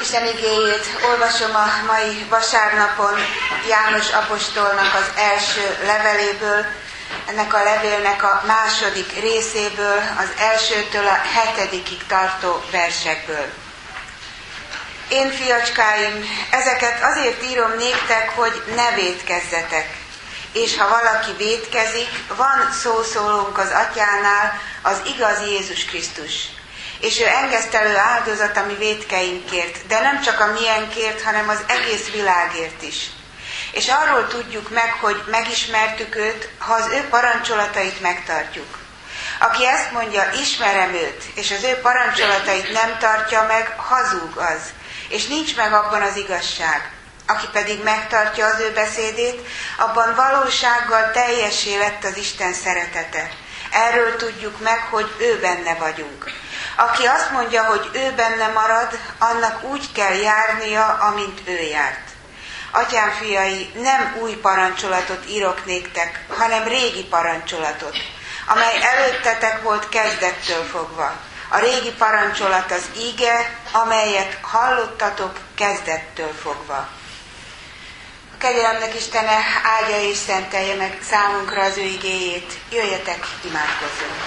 Isten igéjét olvasom a mai vasárnapon János apostolnak az első leveléből, ennek a levélnek a második részéből, az elsőtől a 7. tartó versekből. Én, fiacskáim, ezeket azért írom néktek, hogy ne vétkezzetek. És ha valaki vétkezik, van szószólónk az Atyánál, az igaz Jézus Krisztus. És ő engesztelő áldozat a mi vétkeinkért, de nem csak a miénkért, hanem az egész világért is. És arról tudjuk meg, hogy megismertük őt, ha az ő parancsolatait megtartjuk. Aki ezt mondja, ismerem őt, és az ő parancsolatait nem tartja meg, hazug az, és nincs meg abban az igazság. Aki pedig megtartja az ő beszédét, abban valósággal teljessé lett az Isten szeretete. Erről tudjuk meg, hogy ő benne vagyunk. Aki azt mondja, hogy ő benne marad, annak úgy kell járnia, amint ő járt. Atyám fiai, nem új parancsolatot írok néktek, hanem régi parancsolatot, amely előttetek volt kezdettől fogva. A régi parancsolat az íge, amelyet hallottatok kezdettől fogva. A kegyelemnek Istene áldja és szentelje meg számunkra az ő igéjét. Jöjjetek, imádkozzunk!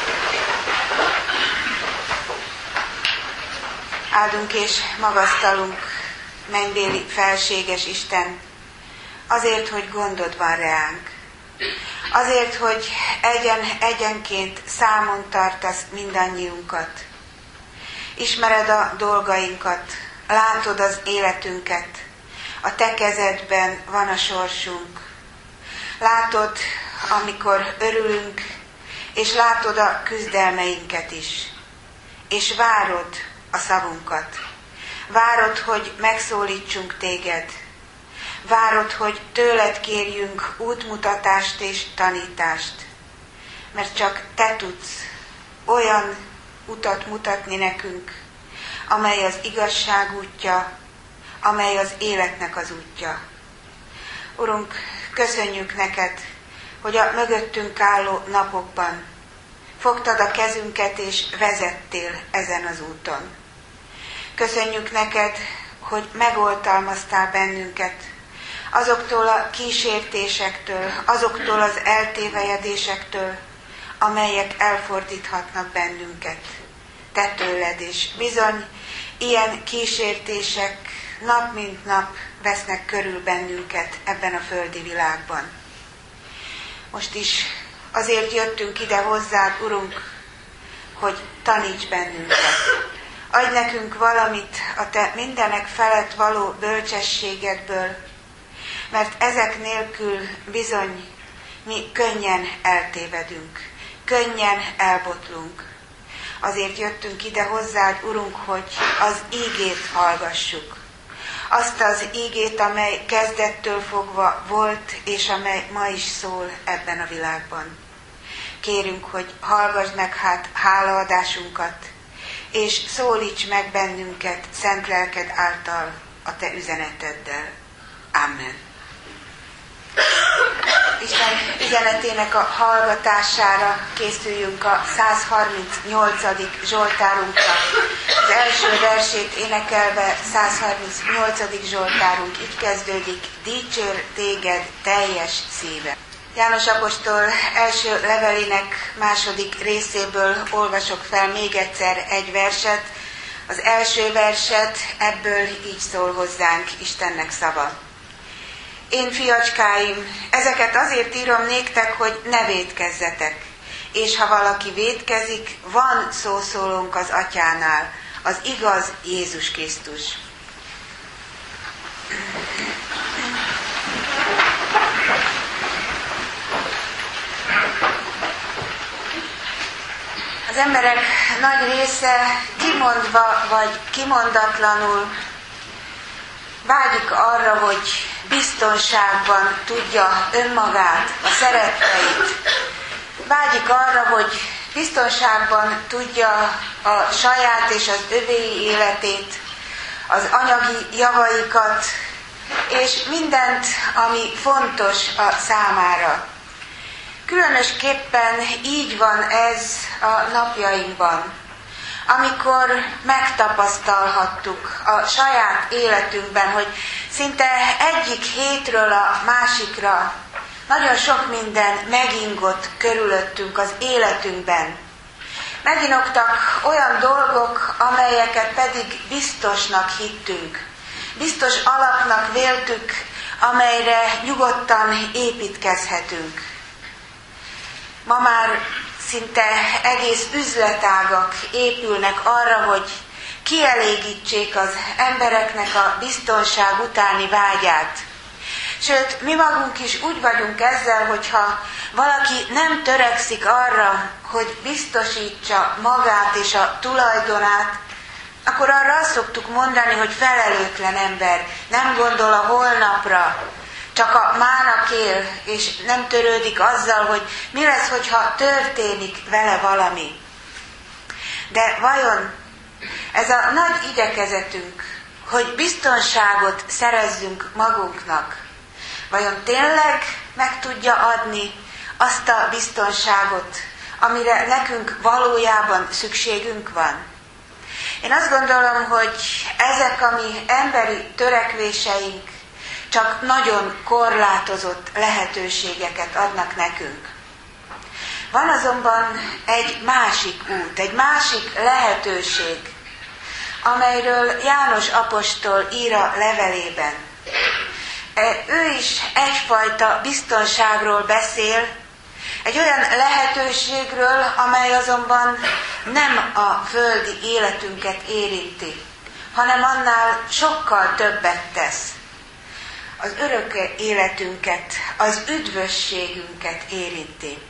Áldunk és magasztalunk, mennybéli felséges Isten, azért, hogy gondod van reánk. Azért, hogy egyenként számon tartasz mindannyiunkat. Ismered a dolgainkat, látod az életünket, a te kezedben van a sorsunk. Látod, amikor örülünk, és látod a küzdelmeinket is. És várod a szavunkat. Várod, hogy megszólítsunk téged. Várod, hogy tőled kérjünk útmutatást és tanítást. Mert csak te tudsz olyan utat mutatni nekünk, amely az igazság útja, amely az életnek az útja. Urunk, köszönjük neked, hogy a mögöttünk álló napokban fogtad a kezünket és vezettél ezen az úton. Köszönjük neked, hogy megoltalmaztál bennünket azoktól a kísértésektől, azoktól az eltévejedésektől, amelyek elfordíthatnak bennünket. Te tőled, és bizony ilyen kísértések nap mint nap vesznek körül bennünket ebben a földi világban. Most is azért jöttünk ide hozzád, Urunk, hogy taníts bennünket. Adj nekünk valamit a te mindenek felett való bölcsességedből, mert ezek nélkül bizony mi könnyen eltévedünk, könnyen elbotlunk. Azért jöttünk ide hozzád, Urunk, hogy az ígét hallgassuk. Azt az ígét, amely kezdettől fogva volt, és amely ma is szól ebben a világban. Kérünk, hogy hallgass meg hálaadásunkat, és szólíts meg bennünket szent lelked által a te üzeneteddel. Amen. Isten üzenetének a hallgatására készüljünk a 138. Zsoltárunkra. Az első versét énekelve 138. Zsoltárunk így kezdődik: Dicsér téged teljes szíve. János apostol első levelének második részéből olvasok fel még egyszer egy verset. Az első verset, ebből így szól hozzánk Istennek szava. Én, fiacskáim, ezeket azért írom néktek, hogy ne vétkezzetek. És ha valaki vétkezik, van szószólónk az Atyánál, az igaz Jézus Krisztus. Az emberek nagy része kimondva vagy kimondatlanul vágyik arra, hogy biztonságban tudja önmagát, a szeretteit. Vágyik arra, hogy biztonságban tudja a saját és az övéi életét, az anyagi javaikat, és mindent, ami fontos a számára. Különösképpen így van ez a napjainkban, amikor megtapasztalhattuk a saját életünkben, hogy szinte egyik hétről a másikra nagyon sok minden megingott körülöttünk az életünkben. Meginoktak olyan dolgok, amelyeket pedig biztosnak hittünk. Biztos alapnak véltük, amelyre nyugodtan építkezhetünk. Ma már szinte egész üzletágak épülnek arra, hogy kielégítsék az embereknek a biztonság utáni vágyát. Sőt, mi magunk is úgy vagyunk ezzel, hogyha valaki nem törekszik arra, hogy biztosítsa magát és a tulajdonát, akkor arra azt szoktuk mondani, hogy felelőtlen ember, nem gondol a holnapra, csak a mának él, és nem törődik azzal, hogy mi lesz, hogyha történik vele valami. De vajon ez a nagy igyekezetünk, hogy biztonságot szerezzünk magunknak, vajon tényleg meg tudja adni azt a biztonságot, amire nekünk valójában szükségünk van? Én azt gondolom, hogy ezek a mi emberi törekvéseink csak nagyon korlátozott lehetőségeket adnak nekünk. Van azonban egy másik út, egy másik lehetőség, amelyről János apostol ír a levelében. Ő is egyfajta biztonságról beszél, egy olyan lehetőségről, amely azonban nem a földi életünket érinti, hanem annál sokkal többet tesz. Az örök életünket, az üdvösségünket érinti.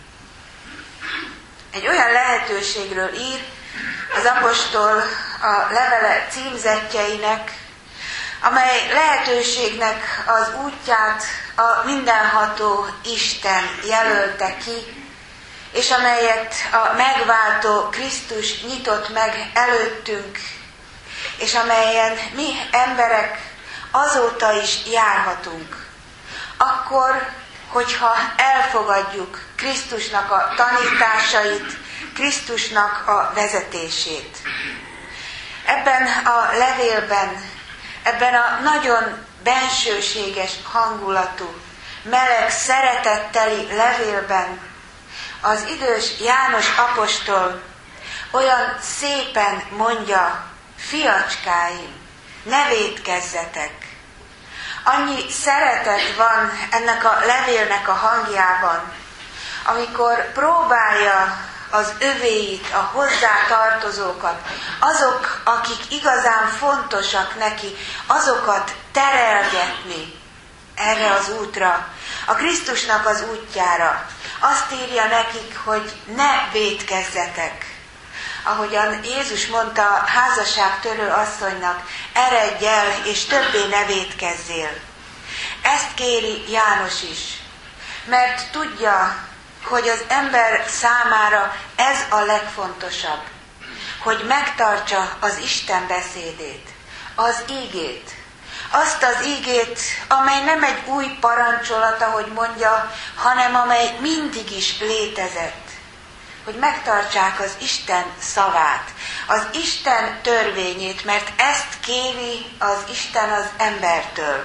Egy olyan lehetőségről ír az apostol a levele címzettjeinek, amely lehetőségnek az útját a mindenható Isten jelölte ki, és amelyet a megváltó Krisztus nyitott meg előttünk, és amelyen mi emberek azóta is járhatunk. Akkor, hogyha elfogadjuk Krisztusnak a tanításait, Krisztusnak a vezetését. Ebben a levélben, ebben a nagyon bensőséges hangulatú, meleg, szeretetteli levélben az idős János apostol olyan szépen mondja: fiacskáim, ne vétkezzetek. Annyi szeretet van ennek a levélnek a hangjában, amikor próbálja az övéit, a hozzátartozókat, azok, akik igazán fontosak neki, azokat terelgetni erre az útra, a Krisztusnak az útjára. Azt írja nekik, hogy ne vétkezzetek. Ahogyan Jézus mondta a házasságtörő asszonynak, eredj el, és többé ne vétkezzél. Ezt kéri János is, mert tudja, hogy az ember számára ez a legfontosabb, hogy megtartsa az Isten beszédét, az ígét. Azt az ígét, amely nem egy új parancsolat, ahogy mondja, hanem amely mindig is létezett. Hogy megtartsák az Isten szavát, az Isten törvényét, mert ezt kéri az Isten az embertől.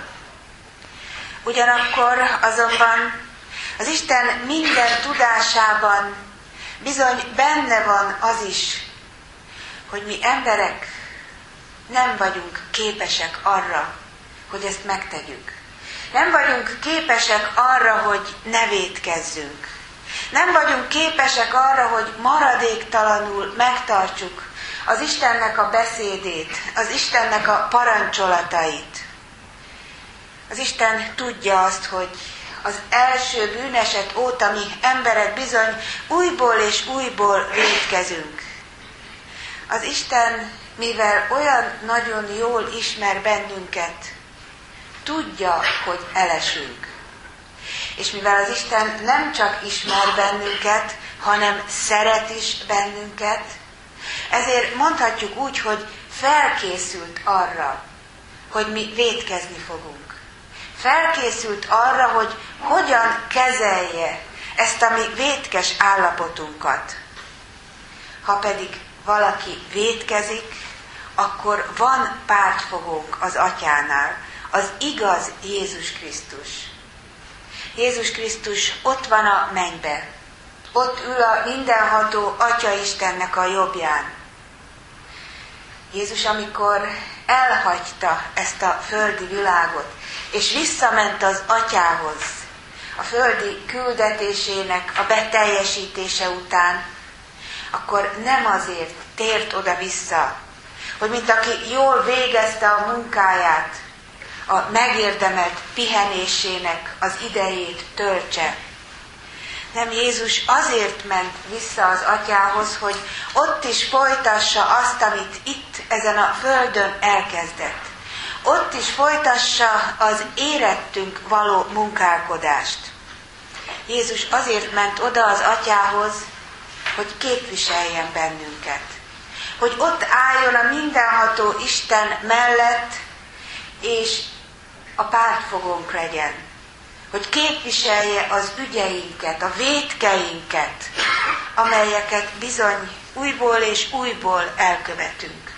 Ugyanakkor azonban az Isten minden tudásában bizony benne van az is, hogy mi emberek nem vagyunk képesek arra, hogy ezt megtegyük. Nem vagyunk képesek arra, hogy ne vétkezzünk. Nem vagyunk képesek arra, hogy maradéktalanul megtartsuk az Istennek a beszédét, az Istennek a parancsolatait. Az Isten tudja azt, hogy az első bűneset óta mi emberek bizony újból és újból vétkezünk. Az Isten, mivel olyan nagyon jól ismer bennünket, tudja, hogy elesünk. És mivel az Isten nem csak ismer bennünket, hanem szeret is bennünket, ezért mondhatjuk úgy, hogy felkészült arra, hogy mi vétkezni fogunk. Felkészült arra, hogy hogyan kezelje ezt a mi vétkes állapotunkat. Ha pedig valaki vétkezik, akkor van pártfogónk az Atyánál, az igaz Jézus Krisztus. Jézus Krisztus ott van a mennyben, ott ül a mindenható Atya Istennek a jobbján. Jézus, amikor elhagyta ezt a földi világot, és visszament az Atyához, a földi küldetésének a beteljesítése után, akkor nem azért tért oda-vissza, hogy mint aki jól végezte a munkáját, a megérdemelt pihenésének az idejét töltse. Nem, Jézus azért ment vissza az Atyához, hogy ott is folytassa azt, amit itt ezen a földön elkezdett. Ott is folytassa az érettünk való munkálkodást. Jézus azért ment oda az Atyához, hogy képviseljen bennünket. Hogy ott álljon a mindenható Isten mellett, és a pártfogónk legyen. Hogy képviselje az ügyeinket, a vétkeinket, amelyeket bizony újból és újból elkövetünk.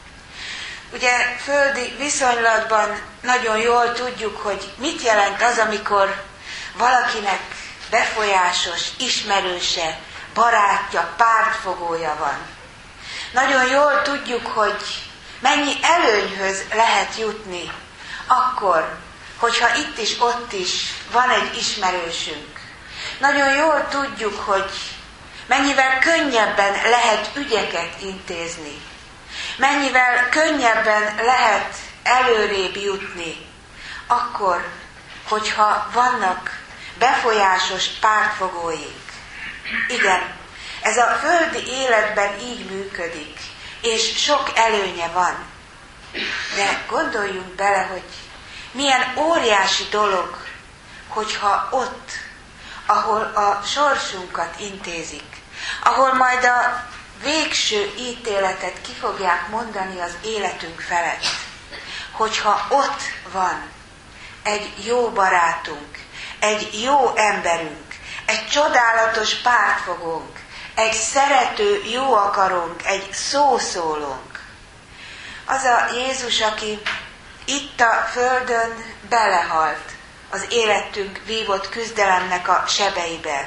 Ugye földi viszonylatban nagyon jól tudjuk, hogy mit jelent az, amikor valakinek befolyásos, ismerőse, barátja, pártfogója van. Nagyon jól tudjuk, hogy mennyi előnyhöz lehet jutni akkor, hogyha itt is, ott is van egy ismerősünk. Nagyon jól tudjuk, hogy mennyivel könnyebben lehet ügyeket intézni. Mennyivel könnyebben lehet előrébb jutni. Akkor, hogyha vannak befolyásos pártfogóink. Igen, ez a földi életben így működik, és sok előnye van. De gondoljunk bele, hogy milyen óriási dolog, hogyha ott, ahol a sorsunkat intézik, ahol majd a végső ítéletet ki fogják mondani az életünk felett, hogyha ott van egy jó barátunk, egy jó emberünk, egy csodálatos pártfogónk, egy szerető jó akarónk, egy szószólónk. Az a Jézus, aki itt a földön belehalt az életünk vívott küzdelemnek a sebeibe.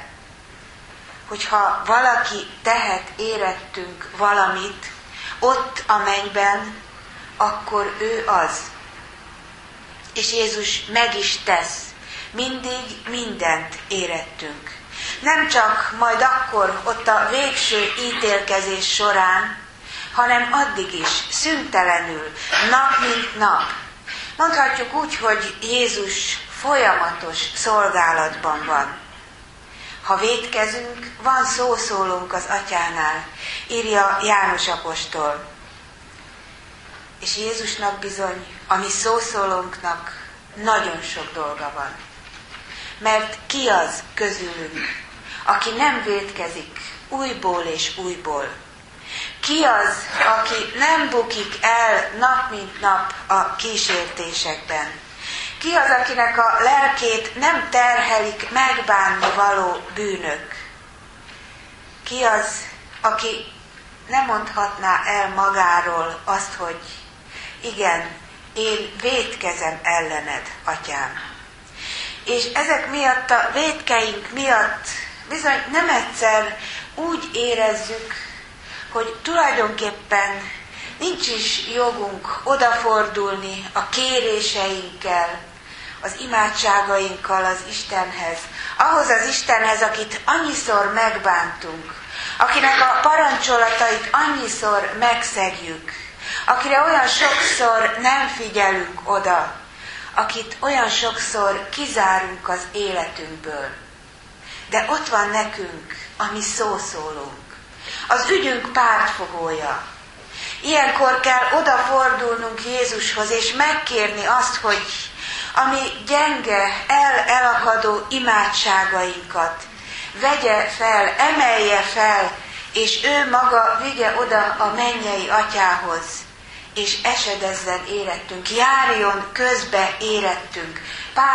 Hogyha valaki tehet érettünk valamit ott a mennyben, akkor ő az. És Jézus meg is tesz mindig mindent érettünk. Nem csak majd akkor ott a végső ítélkezés során, hanem addig is, szüntelenül, nap mint nap. Mondhatjuk úgy, hogy Jézus folyamatos szolgálatban van. Ha vétkezünk, van szószólónk az Atyánál, írja János apostol. És Jézusnak bizony, a mi szószólónknak nagyon sok dolga van. Mert ki az közülünk, aki nem vétkezik újból és újból? Ki az, aki nem bukik el nap mint nap a kísértésekben? Ki az, akinek a lelkét nem terhelik megbánni való bűnök? Ki az, aki nem mondhatná el magáról azt, hogy igen, én vétkezem ellened, Atyám. És ezek miatt, a vétkeink miatt bizony nem egyszer úgy érezzük, hogy tulajdonképpen nincs is jogunk odafordulni a kéréseinkkel, az imádságainkkal az Istenhez, ahhoz az Istenhez, akit annyiszor megbántunk, akinek a parancsolatait annyiszor megszegjük, akire olyan sokszor nem figyelünk oda, akit olyan sokszor kizárunk az életünkből. De ott van nekünk a mi szószólónk, az ügyünk pártfogója. Ilyenkor kell odafordulnunk Jézushoz, és megkérni azt, hogy a mi gyenge, elakadó imádságainkat vegye fel, emelje fel, és ő maga vigye oda a mennyei Atyához, és esedezzen érettünk, járjon közbe érettünk,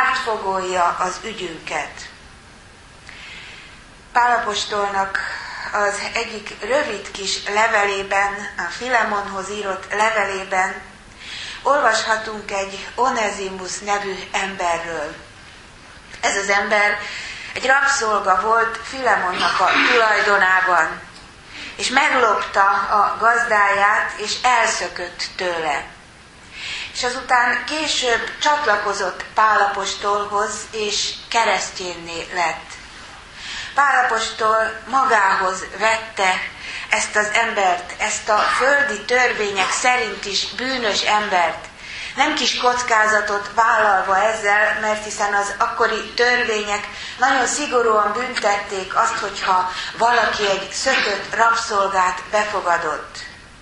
pártfogolja az ügyünket. Pál apostolnak az egyik rövid kis levelében, a Filemonhoz írott levelében olvashatunk egy Onezimus nevű emberről. Ez az ember egy rabszolga volt Filemonnak a tulajdonában, és meglopta a gazdáját, és elszökött tőle. És azután később csatlakozott Pál apostolhoz, és keresztjénné lett. Pál apostol magához vette ezt az embert, ezt a földi törvények szerint is bűnös embert, nem kis kockázatot vállalva ezzel, mert hiszen az akkori törvények nagyon szigorúan büntették azt, hogyha valaki egy szökött rabszolgát befogadott.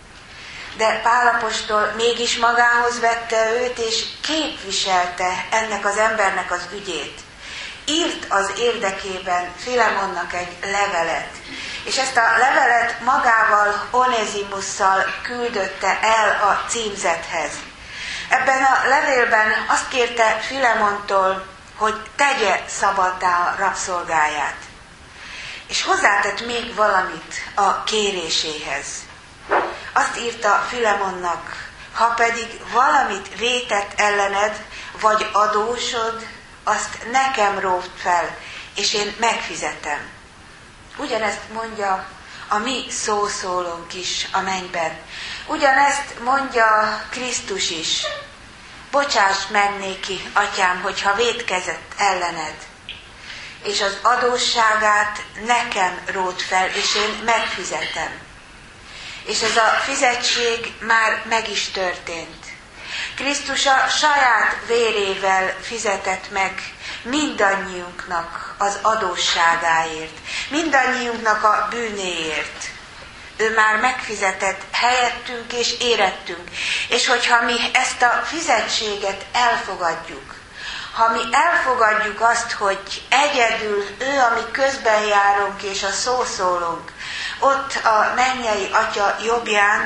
De Pál apostol mégis magához vette őt, és képviselte ennek az embernek az ügyét. Írt az érdekében Filemonnak egy levelet, és ezt a levelet magával Onezimusszal küldötte el a címzethez. Ebben a levélben azt kérte Filemontól, hogy tegye szabaddá a rabszolgáját. És hozzátett még valamit a kéréséhez. Azt írta Filemonnak, ha pedig valamit vétett ellened, vagy adósod, azt nekem róvd fel, és én megfizetem. Ugyanezt mondja a mi szószólónk is a mennyben. Ugyanezt mondja Krisztus is. Bocsáss meg néki, atyám, hogyha vétkezett ellened. És az adósságát nekem ród fel, és én megfizetem. És ez a fizetség már meg is történt. Krisztus a saját vérével fizetett meg mindannyiunknak az adósságáért, mindannyiunknak a bűnéért. Ő már megfizetett helyettünk és érettünk. És hogyha mi ezt a fizetséget elfogadjuk, ha mi elfogadjuk azt, hogy egyedül ő, ami közben járunk és a szószólónk, ott a mennyei Atya jobbján,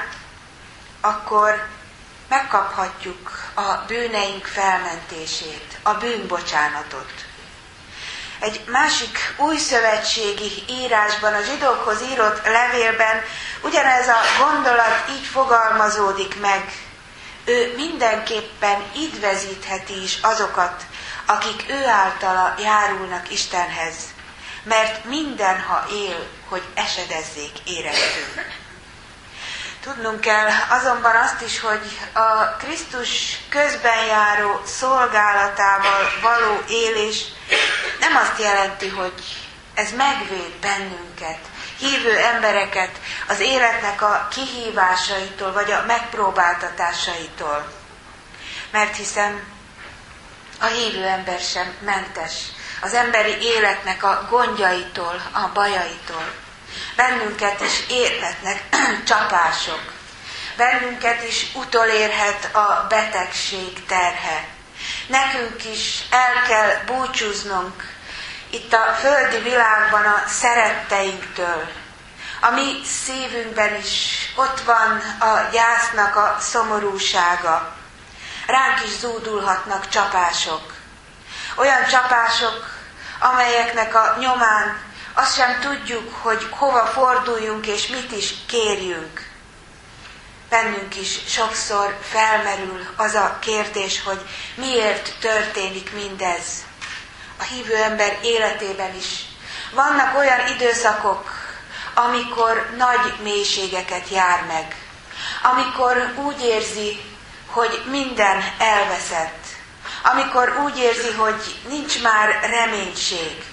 akkor megkaphatjuk a bűneink felmentését, a bűnbocsánatot. Egy másik újszövetségi írásban, a zsidókhoz írott levélben ugyanez a gondolat így fogalmazódik meg. Ő mindenképpen idvezítheti is azokat, akik ő általa járulnak Istenhez, mert minden, ha él, hogy esedezzék érettünk. Tudnunk kell azonban azt is, hogy a Krisztus közben járó szolgálatával való élés nem azt jelenti, hogy ez megvéd bennünket, hívő embereket az életnek a kihívásaitól, vagy a megpróbáltatásaitól. Mert hiszen a hívő ember sem mentes az emberi életnek a gondjaitól, a bajaitól. Bennünket is érhetnek csapások. Bennünket is utolérhet a betegség terhe. Nekünk is el kell búcsúznunk itt a földi világban a szeretteinktől. A mi szívünkben is ott van a gyásznak a szomorúsága. Ránk is zúdulhatnak csapások. Olyan csapások, amelyeknek a nyomán azt sem tudjuk, hogy hova forduljunk és mit is kérjünk. Bennünk is sokszor felmerül az a kérdés, hogy miért történik mindez. A hívő ember életében is vannak olyan időszakok, amikor nagy mélységeket jár meg. Amikor úgy érzi, hogy minden elveszett. Amikor úgy érzi, hogy nincs már reménység.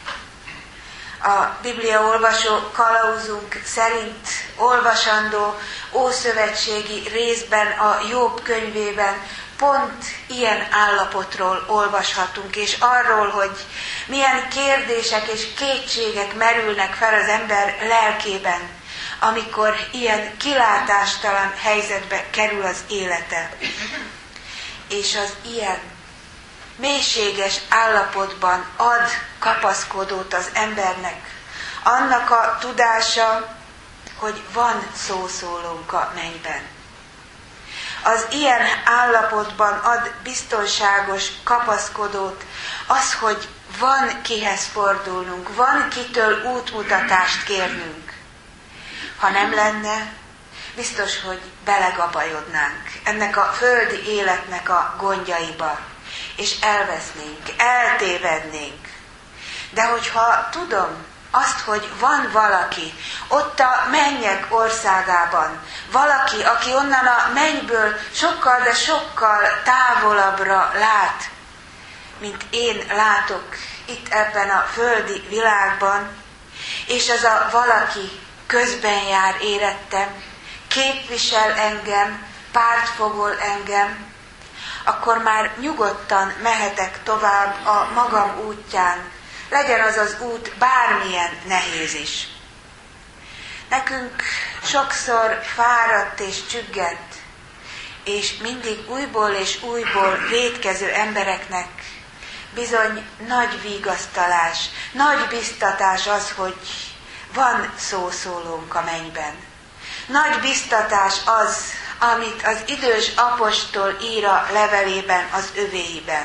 A Biblia olvasó kalauzunk szerint olvasandó ószövetségi részben a Jobb könyvében pont ilyen állapotról olvashatunk, és arról, hogy milyen kérdések és kétségek merülnek fel az ember lelkében, amikor ilyen kilátástalan helyzetbe kerül az élete. És az ilyen mélységes állapotban ad kapaszkodót az embernek. Annak a tudása, hogy van szószólónk a mennyben. Az ilyen állapotban ad biztonságos kapaszkodót az, hogy van kihez fordulnunk, van kitől útmutatást kérnünk. Ha nem lenne, biztos, hogy belegabajodnánk ennek a földi életnek a gondjaiba, és elvesznénk, eltévednénk. De hogyha tudom azt, hogy van valaki ott a mennyek országában, valaki, aki onnan a mennyből sokkal, de sokkal távolabbra lát, mint én látok itt ebben a földi világban, és az a valaki közben jár érettem, képvisel engem, pártfogol engem, akkor már nyugodtan mehetek tovább a magam útján, legyen az az út bármilyen nehéz is. Nekünk sokszor fáradt és csüggett, és mindig újból és újból vétkező embereknek bizony nagy vigasztalás, nagy biztatás az, hogy van szószólónk a mennyben. Nagy biztatás az, amit az idős apostol ír a levelében, az övéiben.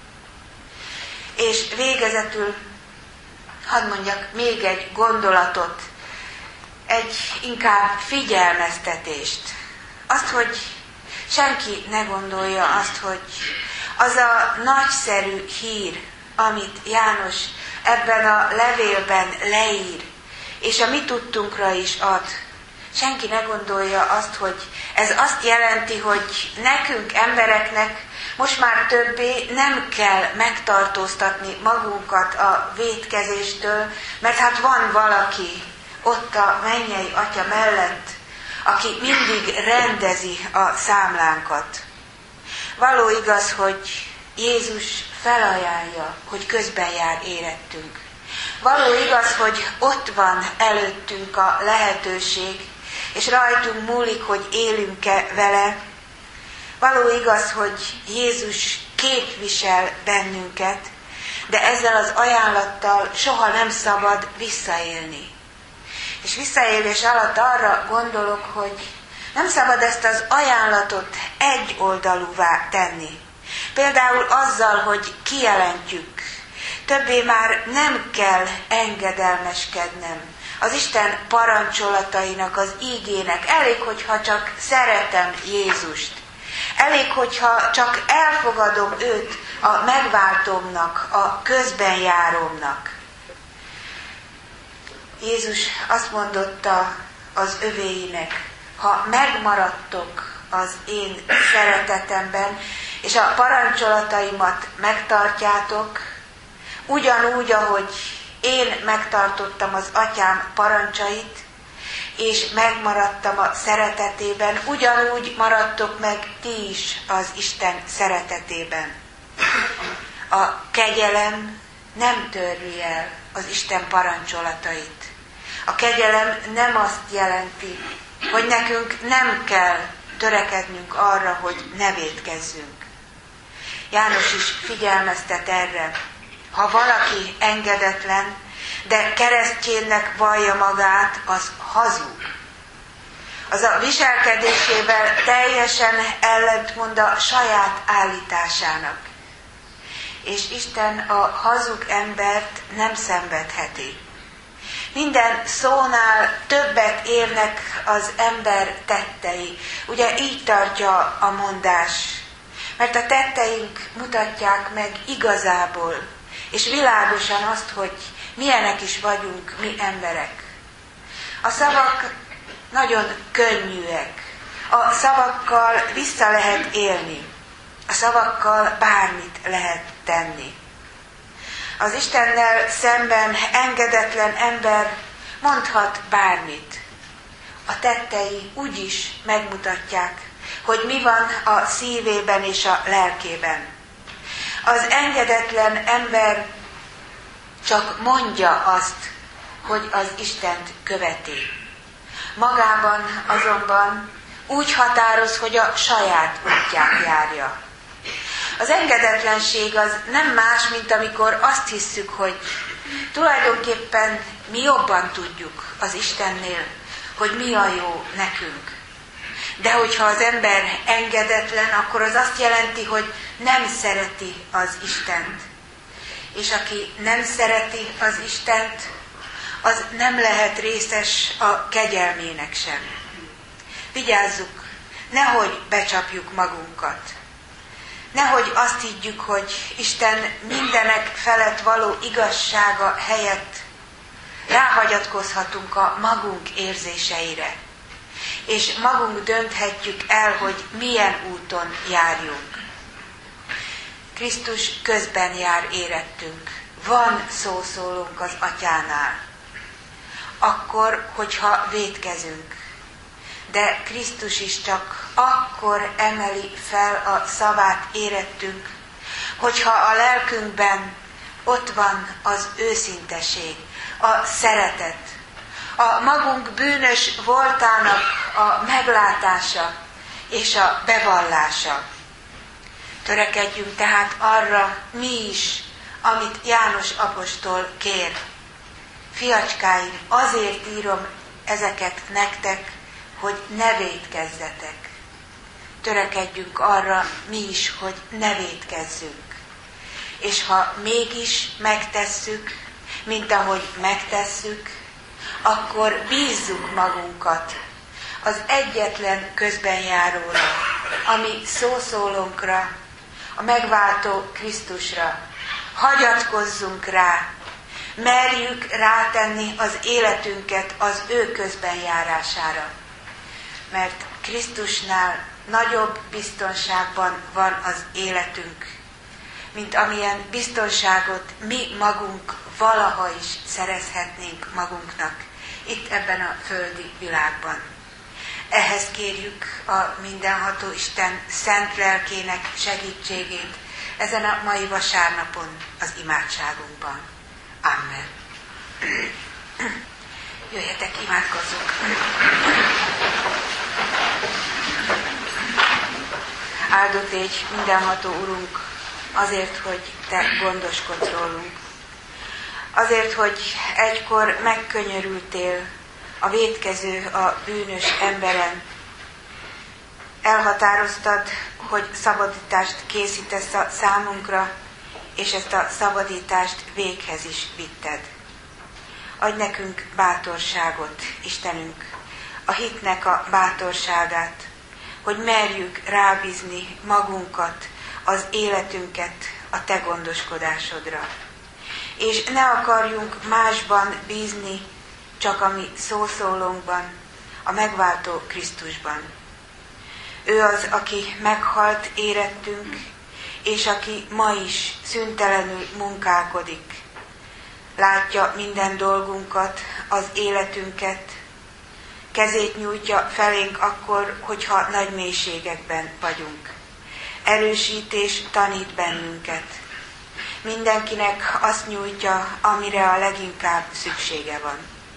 És végezetül hadd mondjak még egy gondolatot, egy inkább figyelmeztetést. Azt, hogy senki ne gondolja azt, hogy az a nagyszerű hír, amit János ebben a levélben leír, és a mi tudtunkra is ad, senki ne gondolja azt, hogy ez azt jelenti, hogy nekünk embereknek most már többé nem kell megtartóztatni magunkat a vétkezéstől, mert hát van valaki ott a mennyei Atya mellett, aki mindig rendezi a számlánkat. Való igaz, hogy Jézus felajánlja, hogy közben jár érettünk. Való igaz, hogy ott van előttünk a lehetőség, és rajtunk múlik, hogy élünk-e vele. Való igaz, hogy Jézus képvisel bennünket, de ezzel az ajánlattal soha nem szabad visszaélni. És visszaélés alatt arra gondolok, hogy nem szabad ezt az ajánlatot egyoldalúvá tenni. Például azzal, hogy kijelentjük, többé már nem kell engedelmeskednem az Isten parancsolatainak, az ígének. Elég, hogyha csak szeretem Jézust. Elég, hogyha csak elfogadom őt a megváltómnak, a közbenjárómnak. Jézus azt mondotta az övéinek, ha megmaradtok az én szeretetemben, és a parancsolataimat megtartjátok, ugyanúgy, ahogy én megtartottam az Atyám parancsait, és megmaradtam a szeretetében, ugyanúgy maradtok meg ti is az Isten szeretetében. A kegyelem nem törli el az Isten parancsolatait. A kegyelem nem azt jelenti, hogy nekünk nem kell törekednünk arra, hogy ne vétkezzünk. János is figyelmeztet erre. Ha valaki engedetlen, de keresztjénnek vallja magát, az hazug. Az a viselkedésével teljesen ellentmond a saját állításának. És Isten a hazug embert nem szenvedheti. Minden szónál többet érnek az ember tettei. Ugye így tartja a mondás. Mert a tetteink mutatják meg igazából, és világosan azt, hogy milyenek is vagyunk mi emberek. A szavak nagyon könnyűek. A szavakkal vissza lehet élni. A szavakkal bármit lehet tenni. Az Istennel szemben engedetlen ember mondhat bármit. A tettei úgyis megmutatják, hogy mi van a szívében és a lelkében. Az engedetlen ember csak mondja azt, hogy az Istent követi. Magában azonban úgy határoz, hogy a saját útját járja. Az engedetlenség az nem más, mint amikor azt hisszük, hogy tulajdonképpen mi jobban tudjuk az Istennél, hogy mi a jó nekünk. De hogyha az ember engedetlen, akkor az azt jelenti, hogy nem szereti az Istent. És aki nem szereti az Istent, az nem lehet részes a kegyelmének sem. Vigyázzuk, nehogy becsapjuk magunkat. Nehogy azt higgyük, hogy Isten mindenek felett való igazsága helyett ráhagyatkozhatunk a magunk érzéseire, és magunk dönthetjük el, hogy milyen úton járjunk. Krisztus közben jár érettünk. Van szószólónk az Atyánál. Akkor, hogyha vétkezünk. De Krisztus is csak akkor emeli fel a szavát érettünk, hogyha a lelkünkben ott van az őszinteség, a szeretet, a magunk bűnös voltának a meglátása és a bevallása. Törekedjünk tehát arra mi is, amit János apostol kér. Fiacskáim, azért írom ezeket nektek, hogy ne vétkezzetek. Törekedjünk arra mi is, hogy ne vétkezzünk. És ha mégis megtesszük, mint ahogy megtesszük, akkor bízzuk magunkat az egyetlen közbenjáróra, ami szószólónkra, a megváltó Krisztusra. Hagyatkozzunk rá, merjük rátenni az életünket az ő közbenjárására. Mert Krisztusnál nagyobb biztonságban van az életünk, mint amilyen biztonságot mi magunk valaha is szerezhetnénk magunknak itt ebben a földi világban. Ehhez kérjük a mindenható Isten szent lelkének segítségét ezen a mai vasárnapon az imádságunkban. Amen. Jöjjetek, imádkozzunk! Áldott légy, mindenható Urunk, azért, hogy Te gondoskodsz rólunk. Azért, hogy egykor megkönyörültél a vétkező, a bűnös emberen. Elhatároztad, hogy szabadítást készítesz a számunkra, és ezt a szabadítást véghez is vitted. Adj nekünk bátorságot, Istenünk, a hitnek a bátorságát, hogy merjük rábízni magunkat, az életünket a Te gondoskodásodra. És ne akarjunk másban bízni, csak a mi szószólónkban, a megváltó Krisztusban. Ő az, aki meghalt érettünk, és aki ma is szüntelenül munkálkodik. Látja minden dolgunkat, az életünket, kezét nyújtja felénk akkor, hogyha nagy mélységekben vagyunk. Erősít és tanít bennünket. Mindenkinek azt nyújtja, amire a leginkább szüksége van.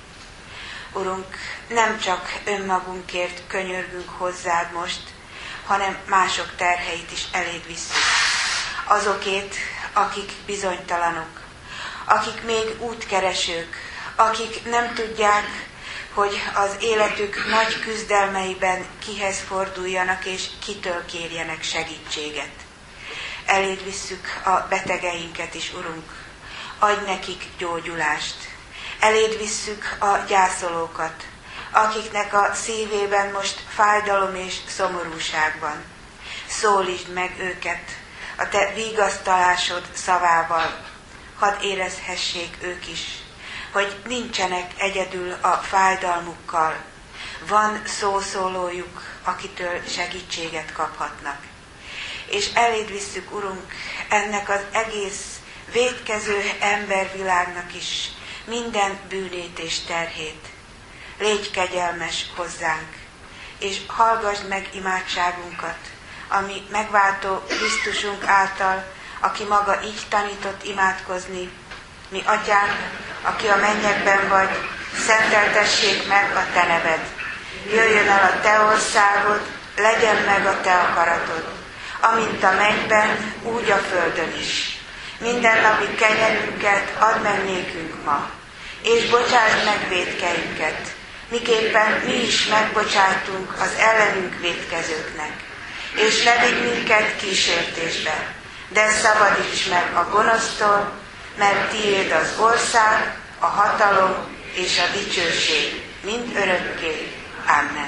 Urunk, nem csak önmagunkért könyörgünk hozzád most, hanem mások terheit is eléd visszük. Azokét, akik bizonytalanok, akik még útkeresők, akik nem tudják, hogy az életük nagy küzdelmeiben kihez forduljanak és kitől kérjenek segítséget. Eléd visszük a betegeinket is, Urunk. Adj nekik gyógyulást. Eléd visszük a gyászolókat, akiknek a szívében most fájdalom és szomorúság van. Szólítsd meg őket a Te vigasztalásod szavával. Hadd érezhessék ők is, hogy nincsenek egyedül a fájdalmukkal. Van szószólójuk, akitől segítséget kaphatnak. És eléd visszük, Urunk, ennek az egész vétkező embervilágnak is minden bűnét és terhét. Légy kegyelmes hozzánk, és hallgassd meg imádságunkat, ami megváltó Krisztusunk által, aki maga így tanított imádkozni. Mi Atyánk, aki a mennyekben vagy, szenteltessék meg a Te neved. Jöjjön el a Te országod, legyen meg a Te akaratod, amint a mennyben, úgy a földön is. Mindennapi kenyerünket add meg nékünk ma, és bocsásd meg vétkeinket, miképpen mi is megbocsájtunk az ellenünk vétkezőknek. És ne vigy minket kísértésbe, de szabadíts meg a gonosztól, mert tiéd az ország, a hatalom és a dicsőség mind örökké. Amen.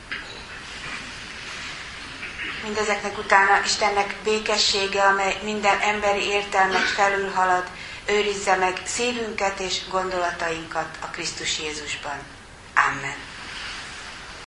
Mindezeknek utána Istennek békessége, amely minden emberi értelmet felülhalad, őrizze meg szívünket és gondolatainkat a Krisztus Jézusban. Amen.